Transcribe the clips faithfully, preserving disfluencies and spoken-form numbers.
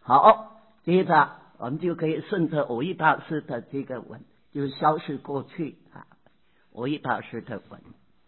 好，接着我们就可以顺着我一大师的这个文，就消失过去啊。我一大师的文，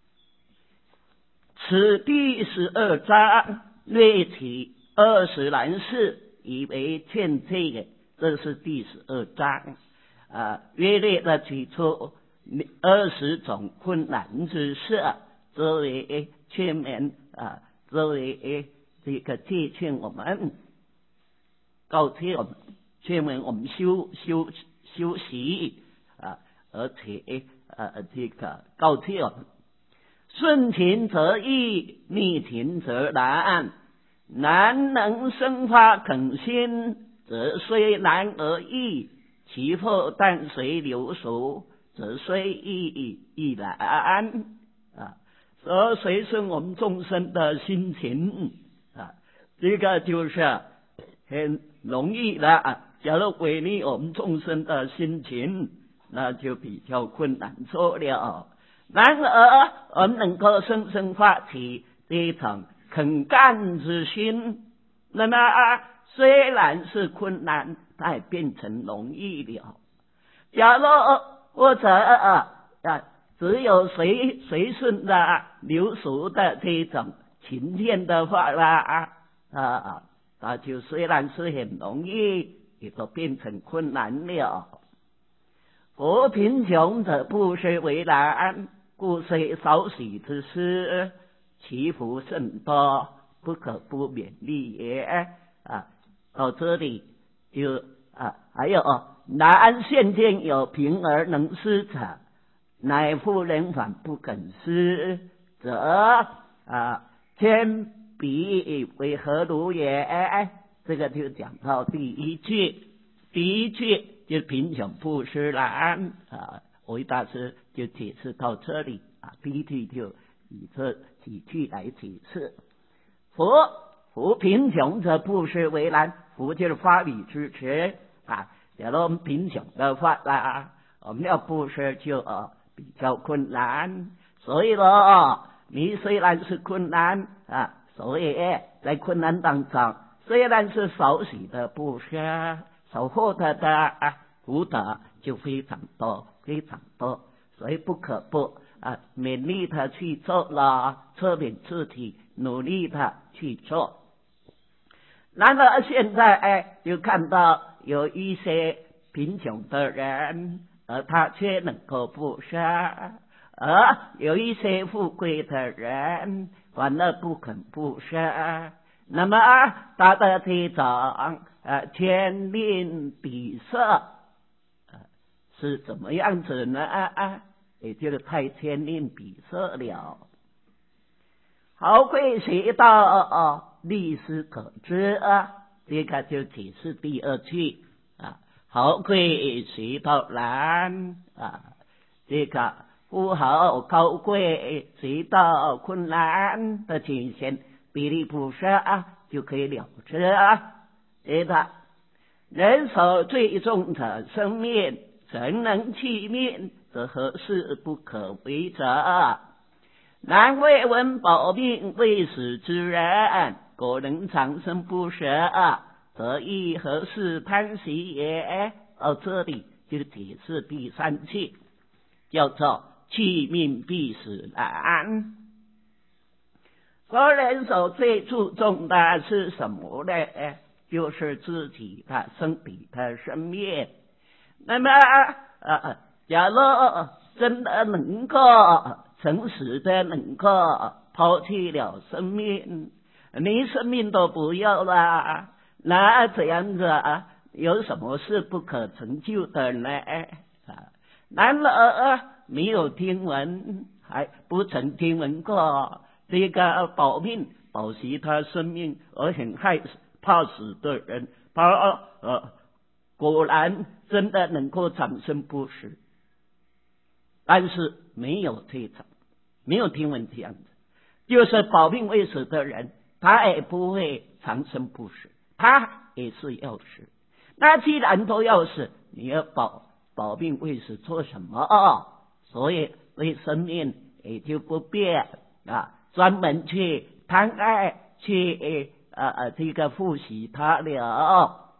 此第十二章略提二十难事，以为劝诫，这是第十二章啊，约略的提出二十种困难之事，作为劝勉啊，作为这个戒劝我们，告诫我们，劝勉我们修修修习啊，而且呃这个告诫我们，顺情则易，逆情则难。难能生发肯心，则虽难而易；其后但随流熟，则虽易亦难啊。而随顺我们众生的心情啊，这个就是很容易的啊。假如违逆我们众生的心情，那就比较困难做了。然而我们能够生生发起这种肯干之心，那么、啊、虽然是困难，它也变成容易了。假如或者啊啊只有随随顺的流俗的这种情见的话啦啊啊，那就虽然是很容易，也都变成困难了。夫贫穷者不虽为难，故虽少许之事，其福甚多，不可不勉励也啊。到这里就啊，还有哦，然现见有贫而能施者，乃妇人反不肯施，则啊天彼为何如也？这个就讲到第一句，第一句就是贫穷不施难啊。我大师就解释到这里啊，第一句就以这几句来解释。夫夫贫穷者不施为难，夫就是发语之词啊。假如我们贫穷的话啊，我们要布施就、啊、比较困难，所以咯，你虽然是困难啊，所以在困难当中，虽然是少许的布施，所获得的啊福德就非常多非常多，所以不可不啊勉励他去做了，测勉自己努力的去做。然而现在哎，就看到有一些贫穷的人，而他却能够布施，而有一些富贵的人反而不肯布施。那么他的这种呃天令比色、呃、是怎么样子呢？啊，也就是太天令比色了。好贵学到哦，历史可知啊，这个就解释第二句啊。好贵学到难啊，这个富豪高贵学到困难的情形，比例不施啊，就可以了之啊。这个人所最重者生命，怎能弃命，则何事不可为者？难为闻保命未死之人，果能长生不舍，则亦何事贪喜也？到这里就解释第三句，叫做弃命必死难。说人所最注重的是什么呢？就是自己的身体的生命。那么呃，假如真的能够诚实的能够抛弃了生命，你生命都不要了，那这样子啊，有什么是不可成就的呢？啊，然而没有听闻，还不曾听闻过这个保命保惜他生命而很害怕死的人，他呃果然真的能够长生不死，但是没有这种，没有听闻这样子，就是保命未死的人，他也不会长生不死，他也是要死。那既然都要死，你要保保命未死做什么啊？所以为生命也就不必啊，专门去贪爱去呃呃这个复习他了。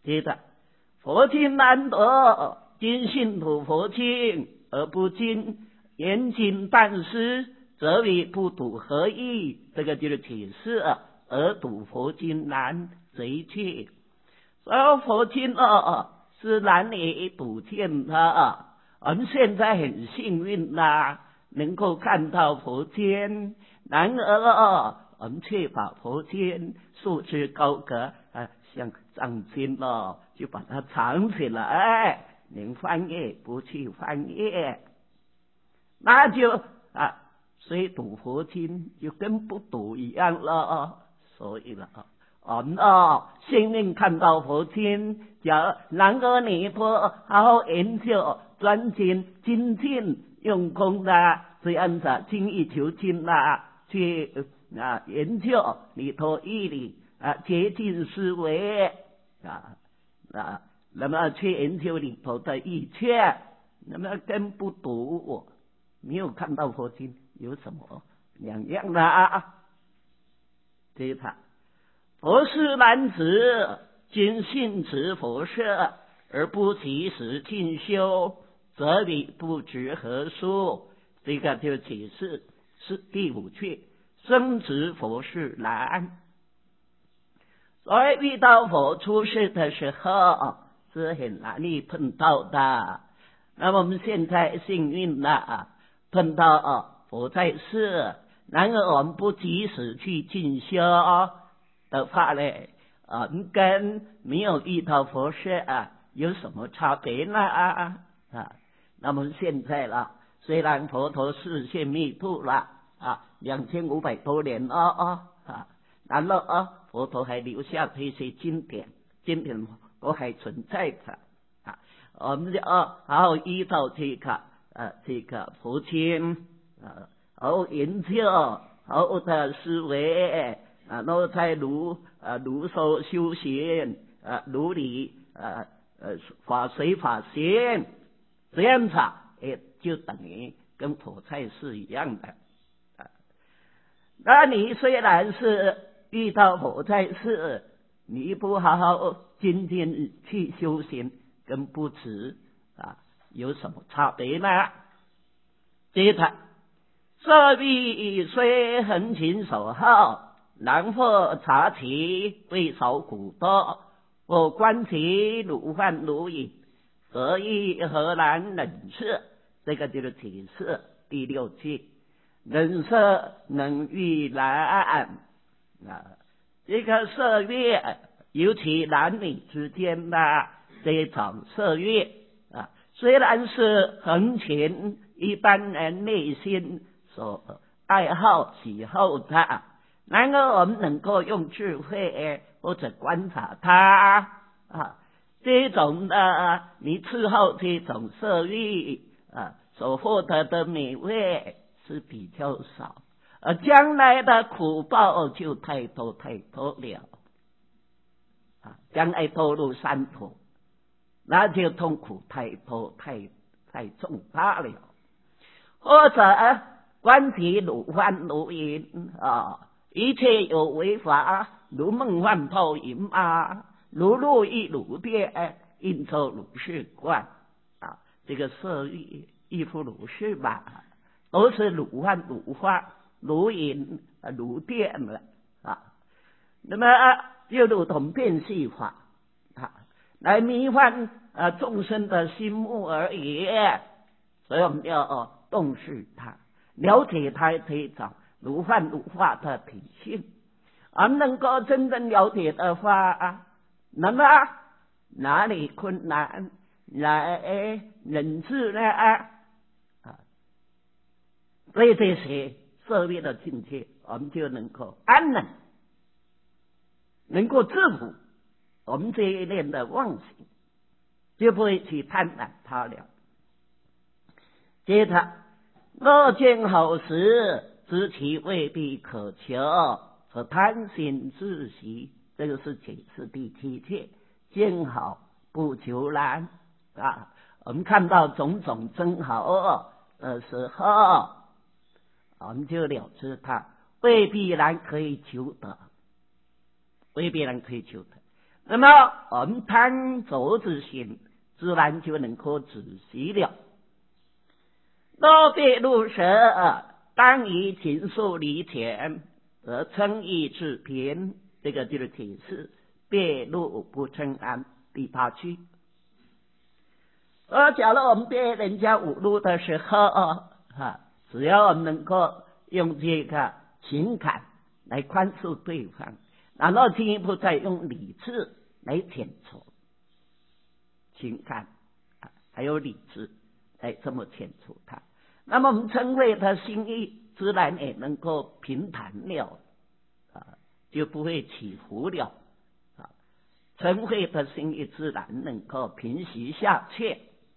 接着，佛经难得，今信徒佛经而不精，严经办事，则为不睹何意？这个就是启示而读佛经难这一切。所以佛经啊是难以读见的。我们现在很幸运啦，能够看到佛经，然而我们却把佛经束之高阁啊，像藏经了，就把它藏起来，能翻译不去翻译，那就啊，所以读佛经就跟不读一样了。所以了，我们哦，幸运看到佛经，叫然而你不好好研究、专精、精进、用功的这样子精益求精啦，去啊研究里头义理啊，竭尽思维啊啊，那么去研究里头的一切，那么跟不读我没有看到佛经有什么两样的啊？这他佛事难执，今信持佛事而不及时进修，则为不知何书。这个就解释是第五句，生执佛事难。所以遇到佛出世的时候是很难以碰到的。那么我们现在幸运了，碰到佛在世，然而我们不及时去进修的话呢，啊，跟没有遇到佛事啊有什么差别呢？啊，那么现在了，虽然佛陀视线密度了啊，两千五百多年哦哦啊，然后啊，佛陀还留下这些经典，经典都还存在的啊，我们就啊好好依照这个呃这个佛经啊，好好研究，好好的思维。啊，然后在如啊如受修行啊，如理啊呃法随法行，这样子哎，就等于跟佛在世一样的啊。那你虽然是遇到佛在世，你不好好精进去修行，跟不持啊有什么差别呢？接着，舍利虽恒勤守好，然或察其未少苦多，或观其如幻如影，何以何难忍摄？这个就是解释第六句，忍摄能御难啊。这个色乐，尤其男女之间的这种色乐啊，虽然是恒勤一般人内心所爱好喜好的，然而我们能够用智慧或者观察它啊，这种的你伺候这种色欲啊所获得的美味是比较少，而将来的苦报就太多太多了啊！将来堕入三途，那就痛苦太多太太重大了。或者观其如幻如影啊，一切有为法，如梦幻泡影啊，如露亦如电，应作如是观啊。这个色欲亦复如是吧，都是如幻如化如影如电了啊。那么就如同变戏法啊，来迷幻啊众生的心目而已。所以我们要、哦、重视它，了解它这种如幻如化的体性。而能够真正了解的话，那么哪里困难来忍住呢？啊，所以这些社会的境界，我们就能够安忍，能够制服我们这一念的妄心，就不会去贪婪它了。接着，若见好时，知其未必可求，则贪心自息。这个是解释第七戒，见好不求难啊。我们看到种种真好的时候，我们就了知它未必然可以求得，未必然可以求得。 那么我们贪着之心，自然就能够止息了。若别入舍，当以禽兽离田，而称义之偏，这个就是体示别入不称安第八句。而假如我们被人家侮辱的时候啊，只要我们能够用这个情感来宽恕对方，然后进一步再用理智来谴责，情感还有理智来这么谴责他，那么我们称谓他心意自然也能够平坦了啊，就不会起伏了啊，称谓他心意自然能够平息下去。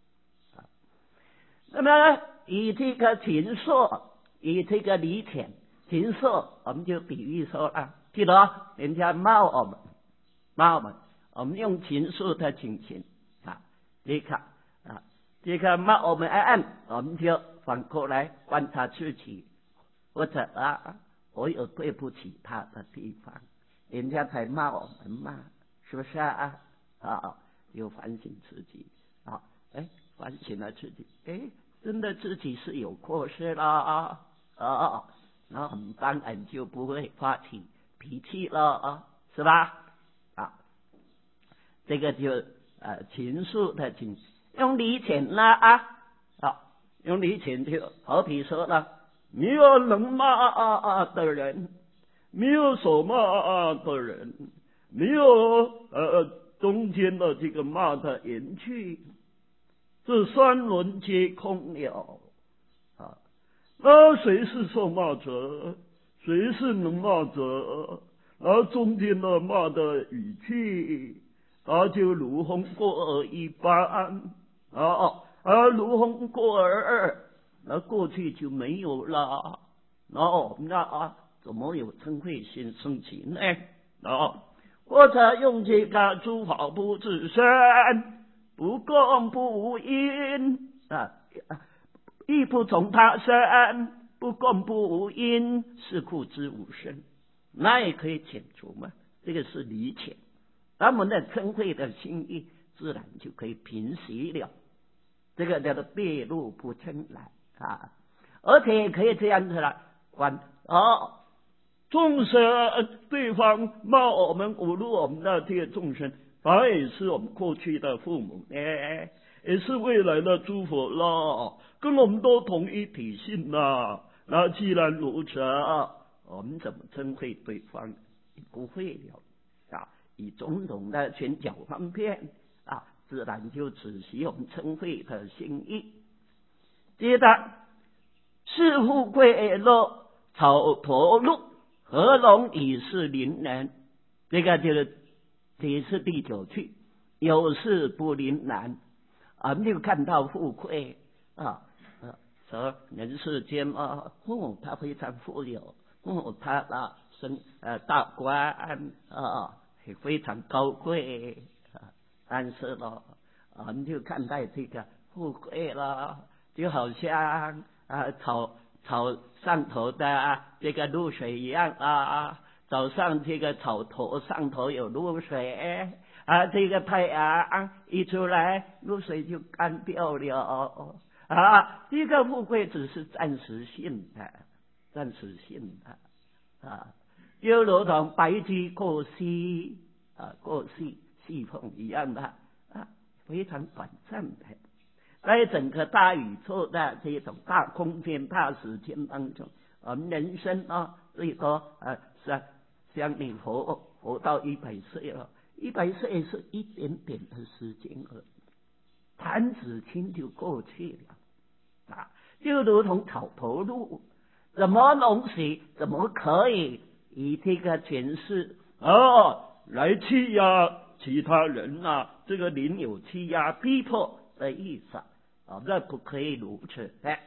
那么以这个禽兽，以这个离田，禽兽我们就比喻说啊，记得人家骂我们，骂我们，我们用禽兽的情形啊，你看啊，这个骂我们暗，我们就反过来观察自己，或者啊，我有对不起他的地方，人家才骂我们骂，是不是啊？啊，有反省自己啊，哎，反省了自己，哎。真的自己是有过失了啊啊，那我们当然就不会发起脾气了啊，是吧？啊，这个就呃情愫的情，用理遣啦啊啊，用理遣就好比说了，没有能骂啊的人，没有所骂的人，没有呃中间的这个骂的言句。这三轮皆空了啊！那谁是受骂者？谁是能骂者？而中间的骂的语气，它就如风过耳一般啊！而如风过耳，那过去就没有了。哦，那啊，怎么有嗔恚心升起呢？啊，或者用这个诸法不自身。不共不因啊，亦不从他生，不共不无因，是故知无生。那也可以遣除嘛，这个是理遣。那么呢，嗔恚的心意自然就可以平息了。这个叫做别入不称来啊，而且也可以这样子来观哦。众生对方骂我们、侮辱我们的这些众生。反而也是我们过去的父母，哎，也是未来的诸佛啦，跟我们都同一体性啦。那既然如此，我们怎么称谓对方？不会了啊！以种种的拳脚方便啊，自然就只需我们称谓的心意。接着，是富贵乐，草陀鹿，何容以是邻人？这个就是。这是第九句，有事不临难，我们就看到富贵啊，说人世间啊，哦，他非常富有，哦，他啊升呃大官啊，也非常高贵啊，但是呢，我们就看待这个富贵了，就好像啊草草上头的这个露水一样啊。早上这个草头上头有露水啊，这个太阳一出来，露水就干掉了啊。这个富贵只是暂时性的，暂时性的啊，就如同白驹过隙啊，过隙细缝一样的啊，非常短暂的。在整个大宇宙的这种大空间、大时间当中，我们人生啊，最多啊是。像你活活到一百岁了，一百岁是一点点的时间而已，弹指间就过去了啊！就如同草头鹿，什么东西怎么可以以这个权势哦来欺压其他人啊？这个邻有欺压、逼迫的意思啊，这不可以如此的。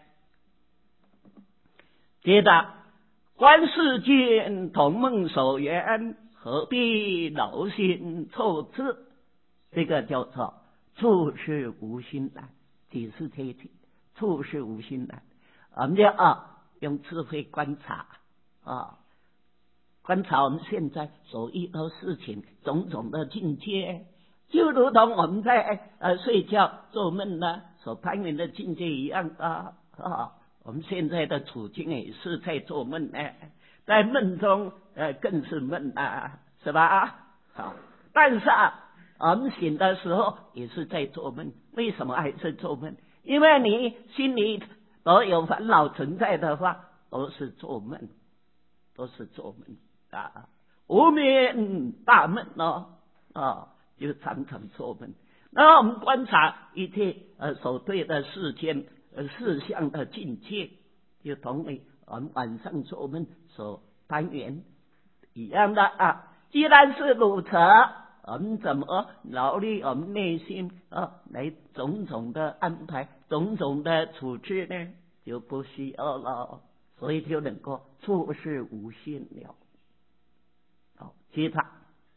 接着。观世间同梦所缘，何必劳心凑字？这个叫做处事无心难，解释这一题。处事无心难，我们要啊用智慧观察啊， 观察我们现在所遇到事情种种的境界，就如同我们在呃睡觉做梦呢所攀缘的境界一样啊啊！我们现在的处境也是在做梦呢，在梦中呃更是梦啊，是吧？好，但是啊，我们醒的时候也是在做梦，为什么还是做梦？因为你心里都有烦恼存在的话，都是做梦，都是做梦啊，无眠大梦哦啊，就常常做梦。那我们观察一切呃所对的世间呃事项的境界，就同为我们晚上做梦所攀缘一样的啊。既然是如此，我们怎么劳虑我们内心啊来种种的安排，种种的处置呢？就不需要了，所以就能够处事无心了。好，其他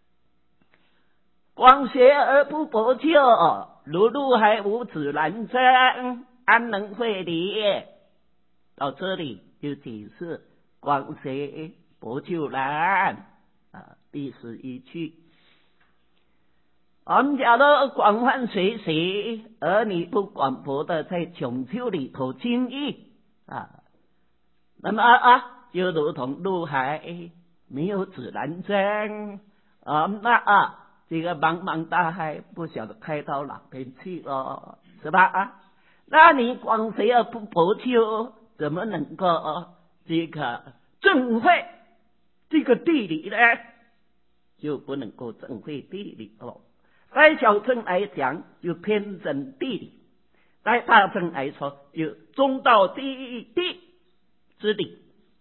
广学而不博究，如入海无止难争，安能会理？到这里就解释广学博究难啊，第十一句。我们假如广泛学习，而你不广博的在穷究里头经历啊，那么啊，就如同入海没有指南针啊，那啊，这个茫茫大海不晓得开到哪边去了，是吧？啊，那你广学而不博究，怎么能够、啊、这个证会这个地理呢？就不能够证会地理哦。在小乘来讲，就偏证地理；在大乘来说，就中道地地之理。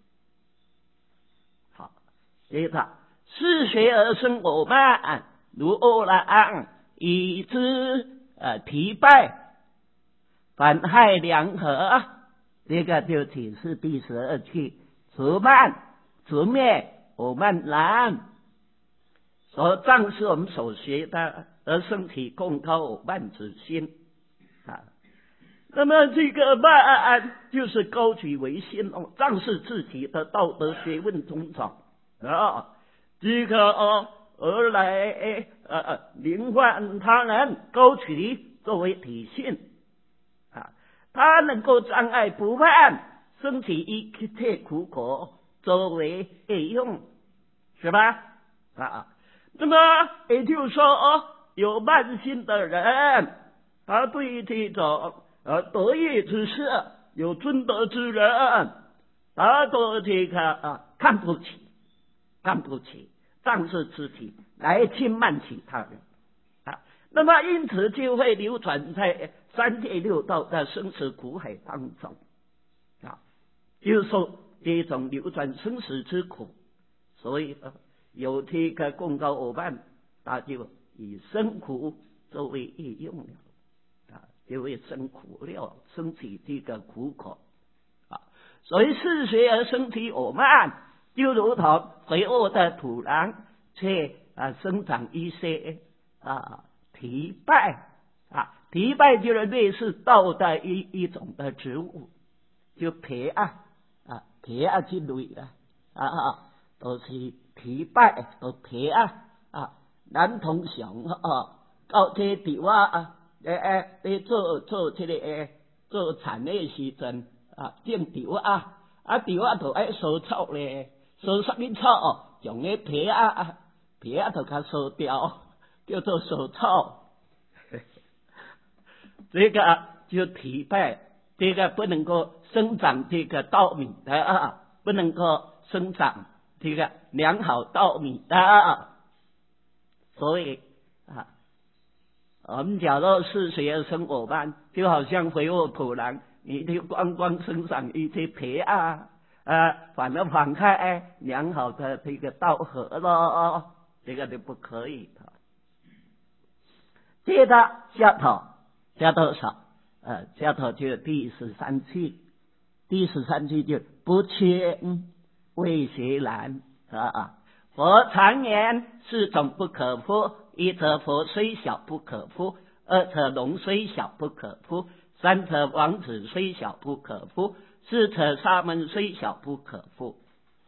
好，接着是学而生我慢，如欧郎以之呃疲败，反害良和。这个就解释第十二句：除慢除灭我慢难。所仗是我们所学的，而身体共高我慢之心啊。那么这个慢就是高举为先哦，仗是自己的道德学问种种啊，这个哦而来呃凌患他人，高举作为体现啊，他能够障碍不慢，升起一切苦果作为业用，是吧？啊。那么也就是说、哦、有慢心的人，他对这种呃得业之事有尊德之人，他都这个啊看不起，看不起，仗势自己来轻慢其他人啊。那么因此就会流转在三界六道的生死苦海当中啊，就受这种流转生死之苦，所以呢。有这个共高我慢，他就以生苦作为业用了啊，就会生苦了，生起这个苦口啊。所以是学而生起我慢，就如同肥沃的土壤却啊生长一些啊疲败啊，疲败就是类似稻的一一种的植物，就皮啊啊皮啊之类的啊啊都是。疲败和皮啊啊，男同上哦，到这地方啊，诶诶，你做做这个诶，做产业时阵啊，种地啊，啊地啊就爱收草咧，收什么草哦？用个皮啊啊，皮啊就给收掉，叫做收草。这个就疲败，这个不能够生长这个稻米的啊，不能够生长。这个良好稻米的，所以啊，我们假如是学而生我慢，就好像肥沃土壤，你就光光生长一些皮啊啊，反而妨害良好的这个稻禾了，这个就不可以的。接着下头，下头少，呃，下头就第十三句，第十三句就不缺。为学难啊！佛常言：四种不可扑，一则佛虽小不可扑，二则龙虽小不可扑，三则王子虽小不可扑，四则沙门虽小不可扑。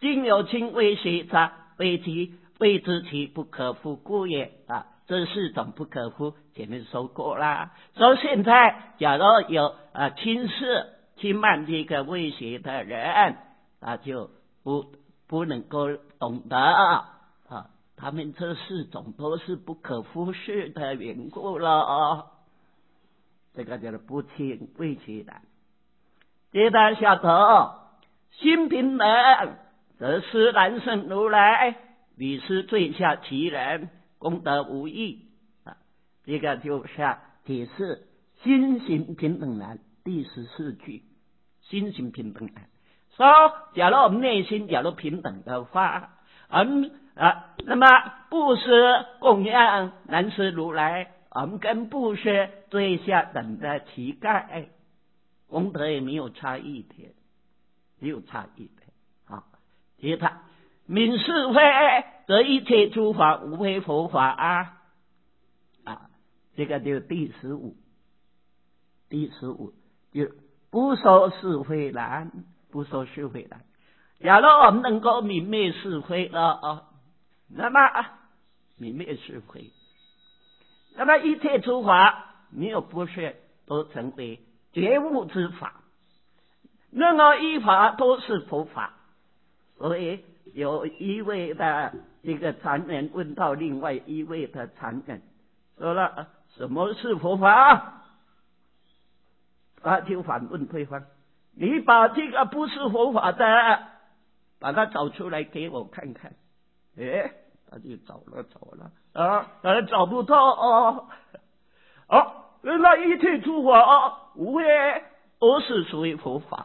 今有亲为邪诈，谓其谓之其不可复故也啊。这四种不可复，前面说过啦。说现在假如有啊轻视轻慢这个威胁的人，啊就不不能够懂得啊，他们这四种都是不可忽视的缘故了。这个叫做不轻为其难。接着下头，心平等，则是难胜如来，屡是罪下其人，功德无异啊。这个就是解释心行平等难第十四句，心行平等难。说假如我们内心假如平等的话，我们啊，那么布施供养难是如来，我们跟布施最下等的乞丐，功德也没有差异的，没有差异的。好，接着泯是非，则一切诸法无非佛法啊啊，这个就第十五，第十五就不说是非难，不说是非难。假如我们能够泯灭是非了啊，那么泯灭是非，那么一切诸法没有不是都成为觉悟之法，任何一法都是佛法。所以有一位的这个禅人问到另外一位的禅人，说了什么是佛法？他就反问对方，你把这个不是佛法的把它找出来给我看看。诶，他就找了找了啊，呃，找不到哦。哦，原来一切诸法哦，无非都是属于佛法。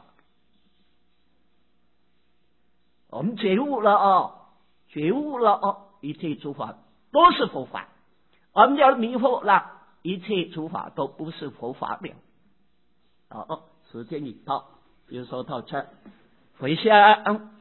我们觉悟了哦，觉悟了哦，一切诸法都是佛法。我们要迷惑了，一切诸法都不是佛法了。哦，时间已到，就说到这，回向。